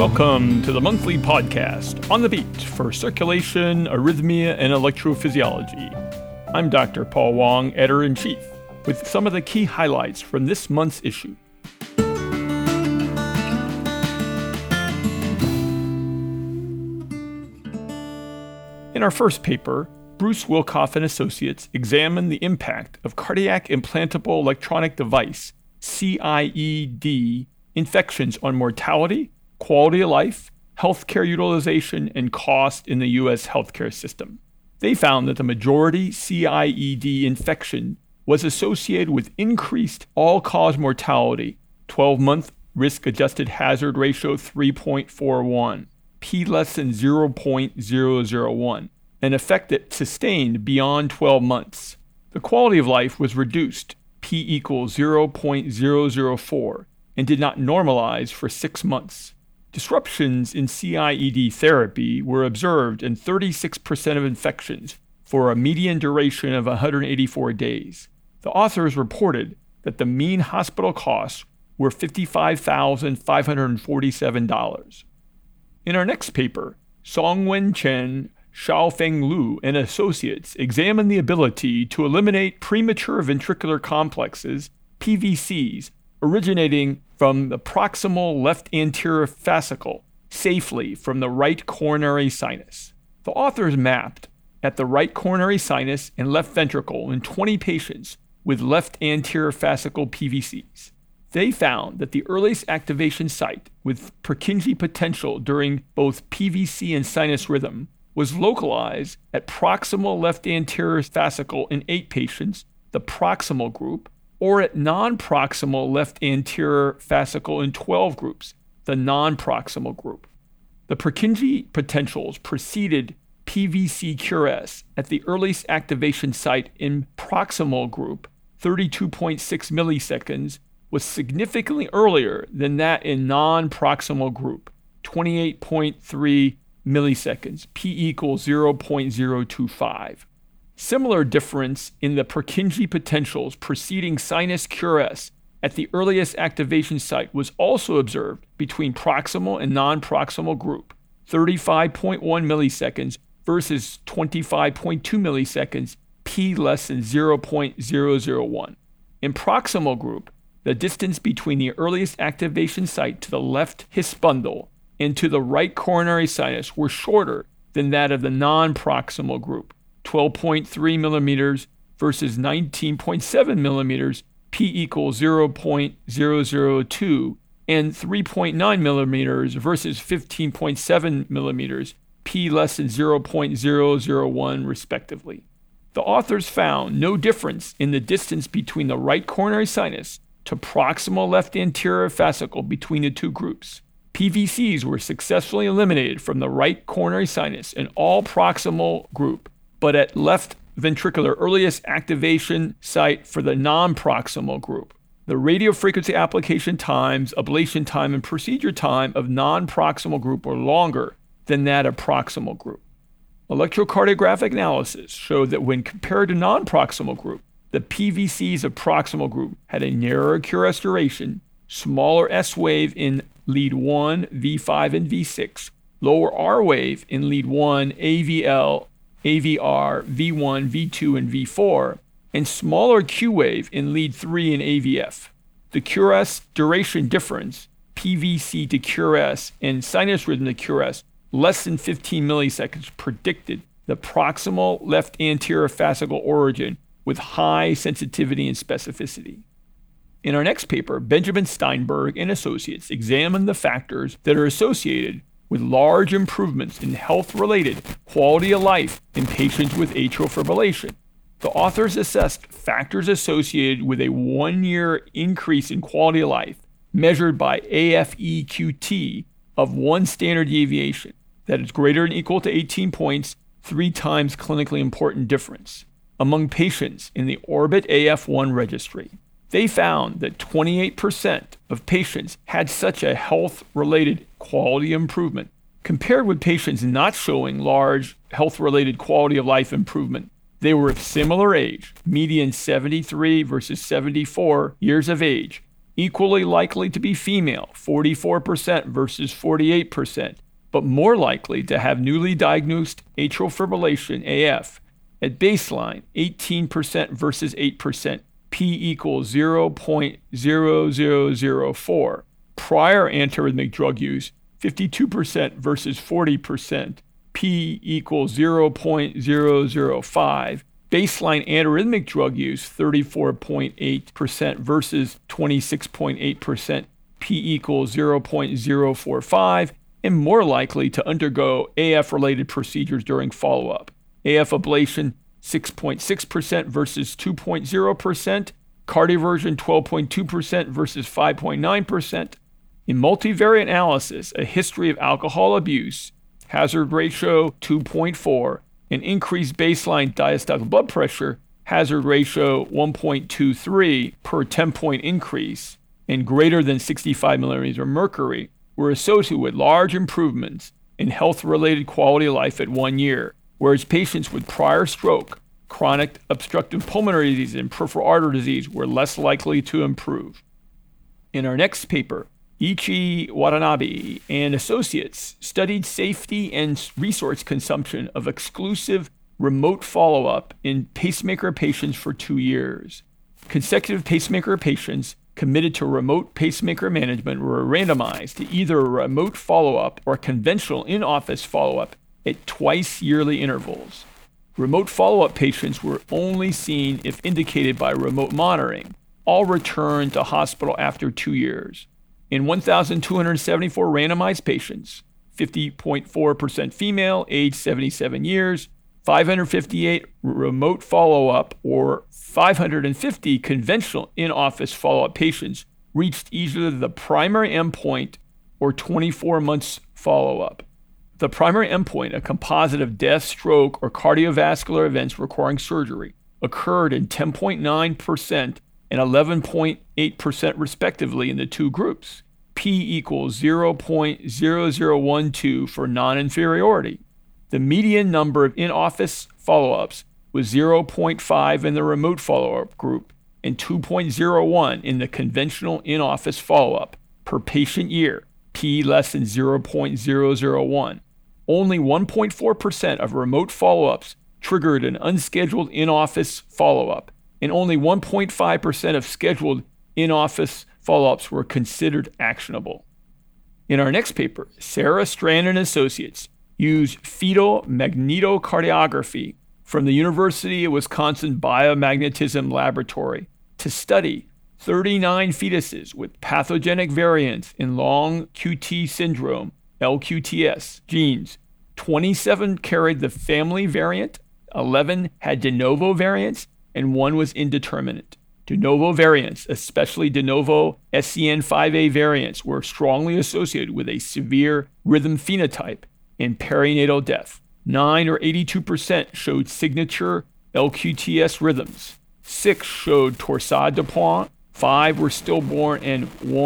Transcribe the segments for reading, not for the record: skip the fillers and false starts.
Welcome to the monthly podcast, On the Beat, for circulation, arrhythmia, and electrophysiology. I'm Dr. Paul Wong, Editor-in-Chief, with some of the key highlights from this month's issue. In our first paper, Bruce Wilcoff and Associates examined the impact of cardiac implantable electronic device, CIED, infections on mortality, quality of life, healthcare utilization, and cost in the U.S. healthcare system. They found that the majority CIED infection was associated with increased all-cause mortality, 12-month risk-adjusted hazard ratio 3.41, p less than 0.001, an effect that sustained beyond 12 months. The quality of life was reduced, p equals 0.004, and did not normalize for 6 months. Disruptions in CIED therapy were observed in 36% of infections for a median duration of 184 days. The authors reported that the mean hospital costs were $55,547. In our next paper, Songwen Chen, Xiaofeng Lu, and Associates examined the ability to eliminate premature ventricular complexes, PVCs, originating from the proximal left anterior fascicle safely from the right coronary sinus. The authors mapped at the right coronary sinus and left ventricle in 20 patients with left anterior fascicle PVCs. They found that the earliest activation site with Purkinje potential during both PVC and sinus rhythm was localized at proximal left anterior fascicle in 8 patients, the proximal group, or at non-proximal left anterior fascicle in 12 groups, the non-proximal group. The Purkinje potentials preceded PVC QRS at the earliest activation site in proximal group, 32.6 milliseconds, was significantly earlier than that in non-proximal group, 28.3 milliseconds, p equals 0.025. Similar difference in the Purkinje potentials preceding sinus QRS at the earliest activation site was also observed between proximal and non-proximal group, 35.1 milliseconds versus 25.2 milliseconds, p less than 0.001. In proximal group, the distance between the earliest activation site to the left His bundle and to the right coronary sinus were shorter than that of the non-proximal group, 12.3 millimeters versus 19.7 millimeters, p equals 0.002, and 3.9 millimeters versus 15.7 millimeters, p less than 0.001, respectively. The authors found no difference in the distance between the right coronary sinus to proximal left anterior fascicle between the two groups. PVCs were successfully eliminated from the right coronary sinus in all proximal group, but at left ventricular earliest activation site for the non-proximal group. The radiofrequency application times, ablation time, and procedure time of non-proximal group were longer than that of proximal group. Electrocardiographic analysis showed that when compared to non-proximal group, the PVCs of proximal group had a narrower QRS duration, smaller S wave in lead 1, V5, and V6, lower R wave in lead 1, AVL, AVR, V1, V2, and V4, and smaller Q wave in lead 3 and AVF. The QRS duration difference, PVC to QRS and sinus rhythm to QRS, less than 15 milliseconds, predicted the proximal left anterior fascicle origin with high sensitivity and specificity. In our next paper, Benjamin Steinberg and Associates examined the factors that are associated with large improvements in health-related quality of life in patients with atrial fibrillation. The authors assessed factors associated with a 1-year increase in quality of life measured by AFEQT of 1 standard deviation that is greater than or equal to 18 points, 3 times clinically important difference, among patients in the Orbit AF1 registry. They found that 28% of patients had such a health-related quality improvement, compared with patients not showing large health-related quality of life improvement. They were of similar age, median 73 versus 74 years of age, equally likely to be female, 44% versus 48%, but more likely to have newly diagnosed atrial fibrillation, AF, at baseline, 18% versus 8%, P equals 0.0004. Prior antiarrhythmic drug use, 52% versus 40%, P equals 0.005. Baseline antiarrhythmic drug use, 34.8% versus 26.8%, P equals 0.045, and more likely to undergo AF-related procedures during follow-up. AF ablation, 6.6% versus 2.0%, cardioversion, 12.2% versus 5.9%. In multivariate analysis, a history of alcohol abuse, hazard ratio 2.4, an increased baseline diastolic blood pressure, hazard ratio 1.23 per 10-point increase, and greater than 65 millimeters of mercury were associated with large improvements in health-related quality of life at 1 year, whereas patients with prior stroke, chronic obstructive pulmonary disease, and peripheral artery disease were less likely to improve. In our next paper, Ichi Watanabe and associates studied safety and resource consumption of exclusive remote follow-up in pacemaker patients for 2 years. Consecutive pacemaker patients committed to remote pacemaker management were randomized to either a remote follow-up or conventional in-office follow-up at twice-yearly intervals. Remote follow-up patients were only seen if indicated by remote monitoring. All returned to hospital after 2 years. In 1,274 randomized patients, 50.4% female, age 77 years, 558 remote follow-up or 550 conventional in-office follow-up patients reached either the primary endpoint or 24 months follow-up. The primary endpoint, a composite of death, stroke, or cardiovascular events requiring surgery, occurred in 10.9% and 11.8% respectively in the two groups. P equals 0.0012 for non-inferiority. The median number of in-office follow-ups was 0.5 in the remote follow-up group and 2.01 in the conventional in-office follow-up per patient year, P less than 0.001. Only 1.4% of remote follow-ups triggered an unscheduled in-office follow-up, and only 1.5% of scheduled in-office follow-ups were considered actionable. In our next paper, Sarah Strand and Associates used fetal magnetocardiography from the University of Wisconsin Biomagnetism Laboratory to study 39 fetuses with pathogenic variants in long QT syndrome, LQTS, genes. 27 carried the family variant, 11 had de novo variants, and 1 was indeterminate. De novo variants, especially de novo SCN5A variants, were strongly associated with a severe rhythm phenotype and perinatal death. 9 or 82% showed signature LQTS rhythms. 6 showed torsade de pointe, 5 were stillborn, and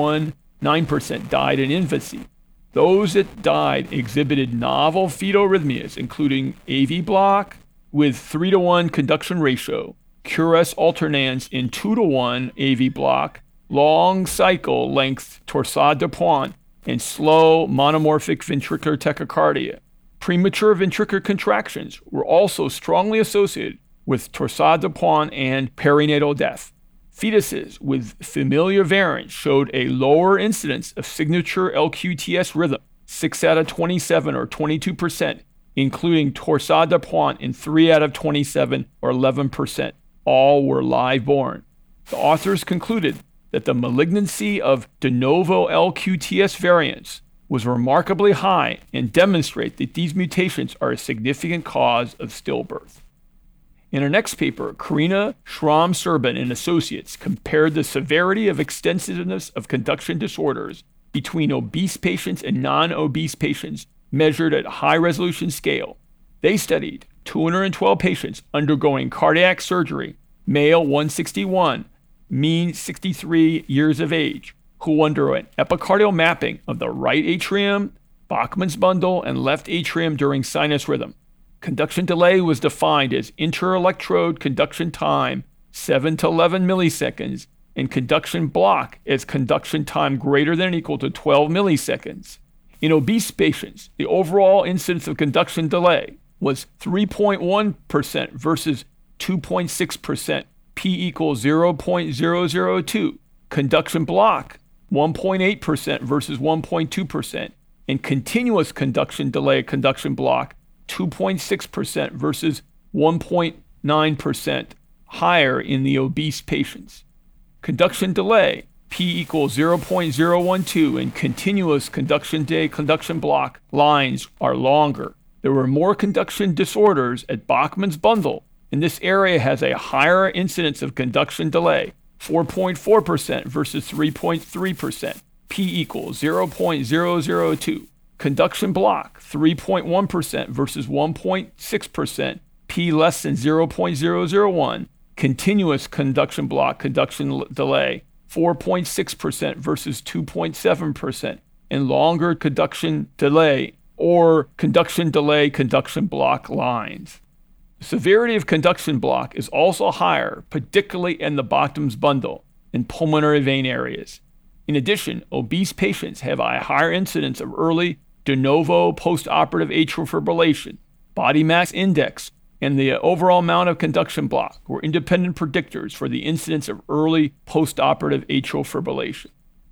9% died in infancy. Those that died exhibited novel fetal arrhythmias, including AV block with 3-to-1 conduction ratio, QRS alternans in 2-to-1 AV block, long cycle length torsade de pointe, and slow monomorphic ventricular tachycardia. Premature ventricular contractions were also strongly associated with torsade de pointe and perinatal death. Fetuses with familiar variants showed a lower incidence of signature LQTS rhythm, 6 out of 27 or 22%, including torsade de pointe in 3 out of 27 or 11%. All were live-born. The authors concluded that the malignancy of de novo LQTS variants was remarkably high and demonstrate that these mutations are a significant cause of stillbirth. In our next paper, Karina Schramm-Serban and Associates compared the severity of extensiveness of conduction disorders between obese patients and non-obese patients measured at high-resolution scale. They studied 212 patients undergoing cardiac surgery, male 161, mean 63 years of age, who underwent epicardial mapping of the right atrium, Bachmann's bundle, and left atrium during sinus rhythm. Conduction delay was defined as inter-electrode conduction time, 7 to 11 milliseconds, and conduction block as conduction time greater than or equal to 12 milliseconds. In obese patients, the overall incidence of conduction delay was 3.1% versus 2.6%, p equals 0.002. Conduction block, 1.8% versus 1.2%, and continuous conduction delay conduction block, 2.6% versus 1.9% higher in the obese patients. Conduction delay, p equals 0.012, and continuous conduction day conduction block lines are longer. There were more conduction disorders at Bachman's bundle, and this area has a higher incidence of conduction delay, 4.4% versus 3.3%, p equals 0.002. Conduction block, 3.1% versus 1.6%, p less than 0.001. Continuous conduction block conduction delay, 4.6% versus 2.7%, and longer conduction delay or conduction delay conduction block lines. The severity of conduction block is also higher, particularly in the Bachman's bundle and pulmonary vein areas. In addition, obese patients have a higher incidence of early de novo postoperative atrial fibrillation. Body mass index and the overall amount of conduction block were independent predictors for the incidence of early postoperative atrial fibrillation.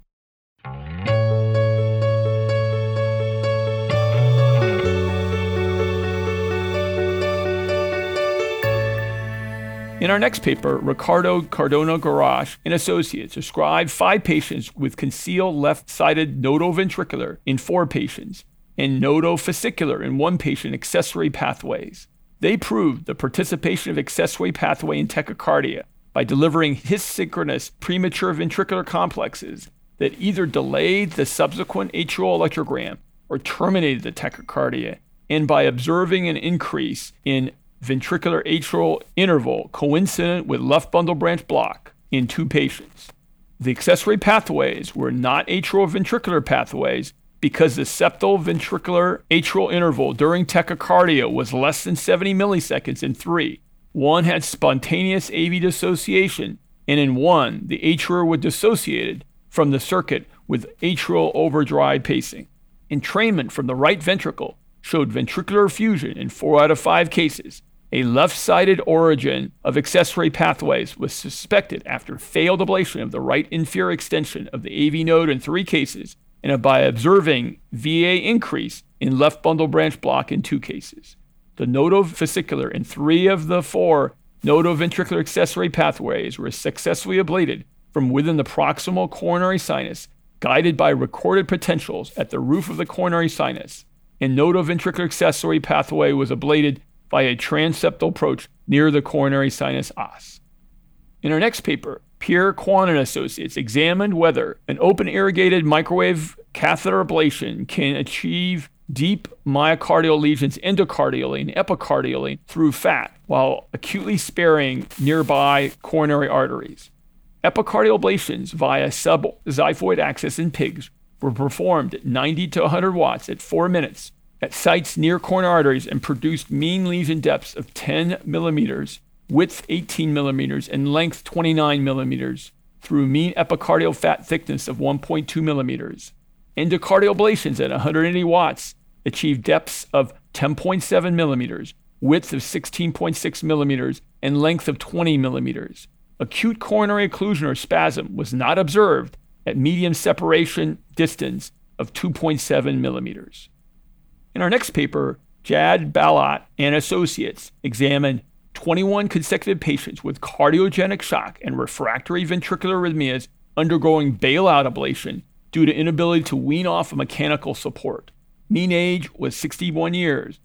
In our next paper, Ricardo Cardona-Garache and associates described 5 patients with concealed left-sided nodoventricular in 4 patients and nodofascicular in 1 patient accessory pathways. They proved the participation of accessory pathway in tachycardia by delivering his-synchronous premature ventricular complexes that either delayed the subsequent atrial electrogram or terminated the tachycardia, and by observing an increase in ventricular atrial interval coincident with left bundle branch block in 2 patients. The accessory pathways were not atrioventricular pathways because the septal ventricular atrial interval during tachycardia was less than 70 milliseconds in 3. 1 had spontaneous AV dissociation, and in 1, the atria were dissociated from the circuit with atrial overdrive pacing. Entrainment from the right ventricle showed ventricular effusion in 4 out of 5 cases. A left-sided origin of accessory pathways was suspected after failed ablation of the right inferior extension of the AV node in 3 cases, and by observing VA increase in left bundle branch block in 2 cases. The nodofascicular in 3 of the 4 nodoventricular accessory pathways were successfully ablated from within the proximal coronary sinus, guided by recorded potentials at the roof of the coronary sinus, and nodoventricular accessory pathway was ablated by a transeptal approach near the coronary sinus os. In our next paper, Pierre Quan and associates examined whether an open irrigated microwave catheter ablation can achieve deep myocardial lesions endocardially and epicardially through fat while acutely sparing nearby coronary arteries. Epicardial ablations via sub-xiphoid access in pigs were performed at 90 to 100 watts at 4 minutes at sites near coronary arteries and produced mean lesion depths of 10 millimeters, width 18 millimeters, and length 29 millimeters through mean epicardial fat thickness of 1.2 millimeters. Endocardial ablations at 180 watts achieved depths of 10.7 millimeters, width of 16.6 millimeters, and length of 20 millimeters. Acute coronary occlusion or spasm was not observed at medium separation distance of 2.7 millimeters. In our next paper, Jad Balat and associates examined 21 consecutive patients with cardiogenic shock and refractory ventricular arrhythmias undergoing bailout ablation due to inability to wean off of mechanical support. Mean age was 61 years.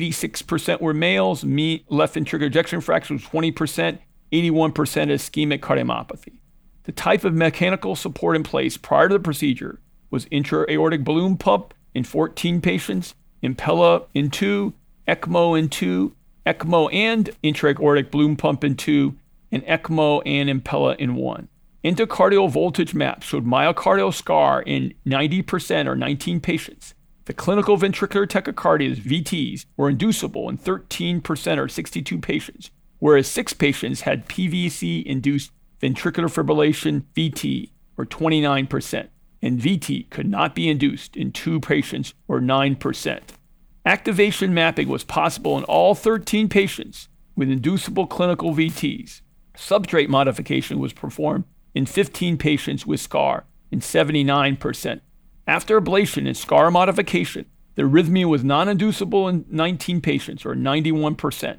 86% were males. Mean left ventricular ejection fraction was 20%. 81% ischemic cardiomyopathy. The type of mechanical support in place prior to the procedure was intra-aortic balloon pump in 14 patients, Impella in 2, ECMO in 2, ECMO and intra-aortic balloon pump in 2, and ECMO and Impella in 1. Endocardial voltage maps showed myocardial scar in 90% or 19 patients. The clinical ventricular tachycardias, VTs, were inducible in 13% or 62 patients, whereas 6 patients had PVC-induced ventricular fibrillation, VT, or 29%, and VT could not be induced in 2 patients, or 9%. Activation mapping was possible in all 13 patients with inducible clinical VTs. Substrate modification was performed in 15 patients with SCAR in 79%. After ablation and SCAR modification, the arrhythmia was non-inducible in 19 patients, or 91%.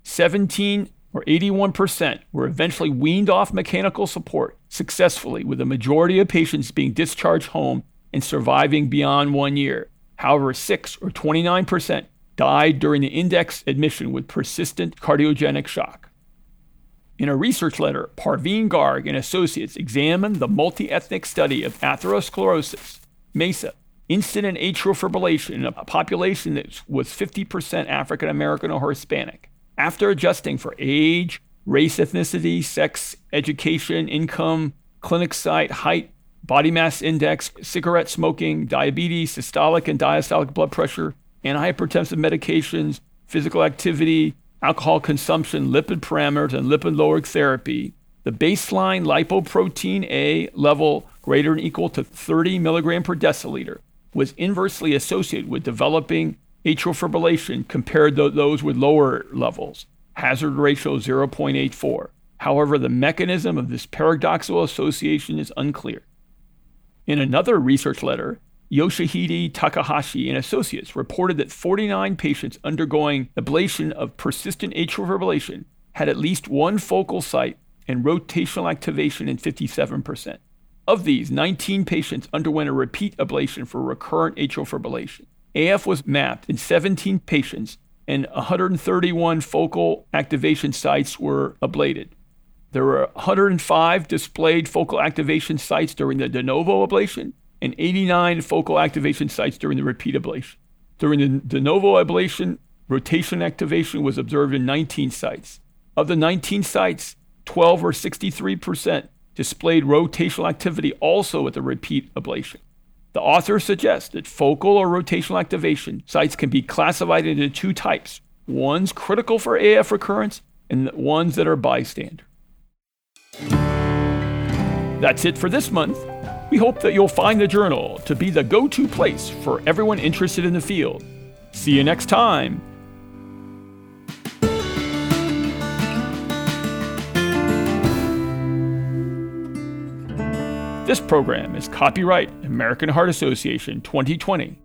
17 or 81% were eventually weaned off mechanical support successfully, with the majority of patients being discharged home and surviving beyond 1 year. However, 6 or 29% died during the index admission with persistent cardiogenic shock. In a research letter, Parveen Garg and associates examined the multi-ethnic study of atherosclerosis, MESA, incident atrial fibrillation in a population that was 50% African American or Hispanic. After adjusting for age, race, ethnicity, sex, education, income, clinic site, height, body mass index, cigarette smoking, diabetes, systolic and diastolic blood pressure, antihypertensive medications, physical activity, alcohol consumption, lipid parameters, and lipid-lowering therapy, the baseline lipoprotein A level greater than or equal to 30 milligram per deciliter was inversely associated with developing atrial fibrillation compared to those with lower levels, hazard ratio 0.84. However, the mechanism of this paradoxical association is unclear. In another research letter, Yoshihide Takahashi and associates reported that 49 patients undergoing ablation of persistent atrial fibrillation had at least one focal site and rotational activation in 57%. Of these, 19 patients underwent a repeat ablation for recurrent atrial fibrillation. AF was mapped in 17 patients, and 131 focal activation sites were ablated. There were 105 displayed focal activation sites during the de novo ablation and 89 focal activation sites during the repeat ablation. During the de novo ablation, rotation activation was observed in 19 sites. Of the 19 sites, 12 or 63% displayed rotational activity also at the repeat ablation. The author suggests that focal or rotational activation sites can be classified into 2 types, ones critical for AF recurrence and the ones that are bystander. That's it for this month. We hope that you'll find the journal to be the go-to place for everyone interested in the field. See you next time. This program is copyright American Heart Association 2020.